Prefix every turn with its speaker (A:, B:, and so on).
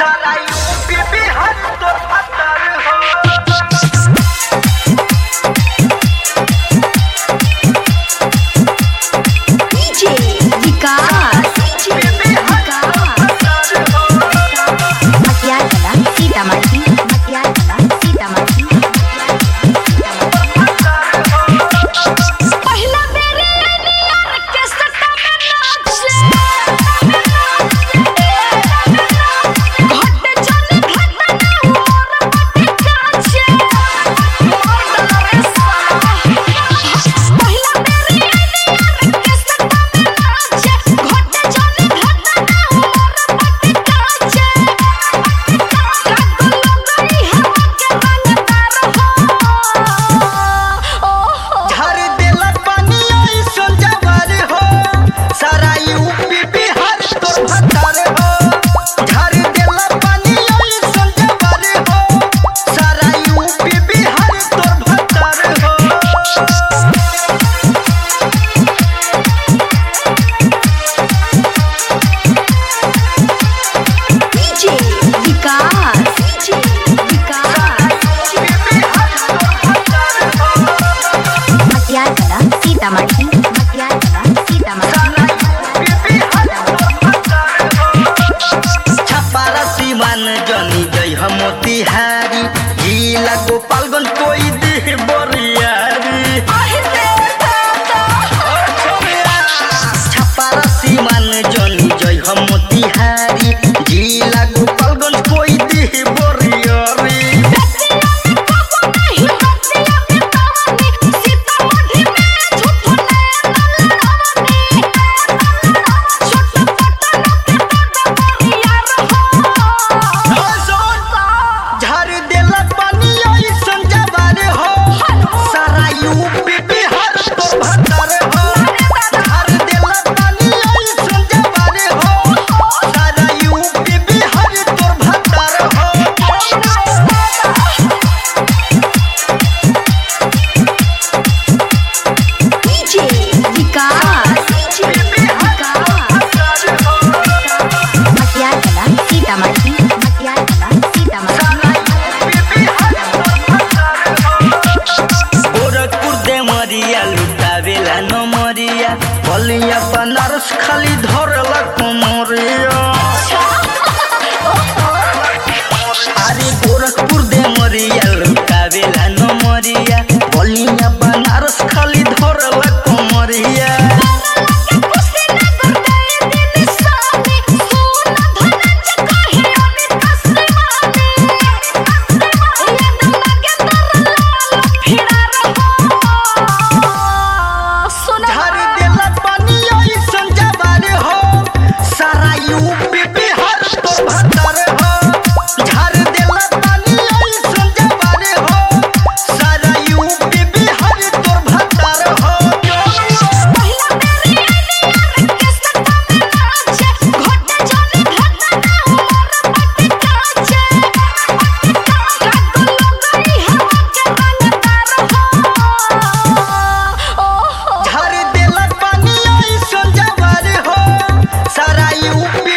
A: सारा यूपी बिहार तो पत्थर हो।
B: डीजे विकास मटियार कला सीतामढ़ी मटियार कला सीतामढ़ी। पहला मेरे यार के सट्टा में नाचे घट चले घट और बटे काचे मोर डरे साला। पहला मेरे यार के सट्टा में नाचे घट चले घट और बटे काचे कागल गई हवा के रंगदार हो। ओहो
A: झार देला पानी ऐसन जवार हो। सारा यूपी बिहार तो पत्थर हो। झार देला पानी ऐसन जवार हो। सारा यूपी बिहार तो पत्थर हो।
B: डीजे विकास मटियार कला सीतामढ़ी मटियार कला सीतामढ़ी।
A: छपारा सीमान जनी जय हम मोतिहारी जिला गोपालगंज कोई दे बरियारी। छपारा सीमान जनी जय हम मोतिहारी जिला गोपालगंज कोई दे बरियारी। झार देला पानी ऐसन जवार हो। सारा यूपी बिहार तो पत्थर हो। झार देला पानी ऐसन जवार हो। सारा यूपी बिहार तो पत्थर हो।
B: डीजे विकास मटियार कला सीतामढ़ी मटियार कला सीतामढ़ी।
A: गोरखपुर देमरिया लुटावेला नमरिया बलिया बनारस खाली धरला कुमरिया। अरे गोरखपुर देमरिया लुटावेला नमरिया बलिया बनारस खाली धरला कुमरिया। झार देला पानी ऐसन जवार हो। सारा यूपी बिहार तो पत्थर हो। झार देला पानी ऐसन जवार हो। सारा यूपी बिहार तो पत्थर हो। झार देला पानी ऐसन जवार हो। सारा यूपी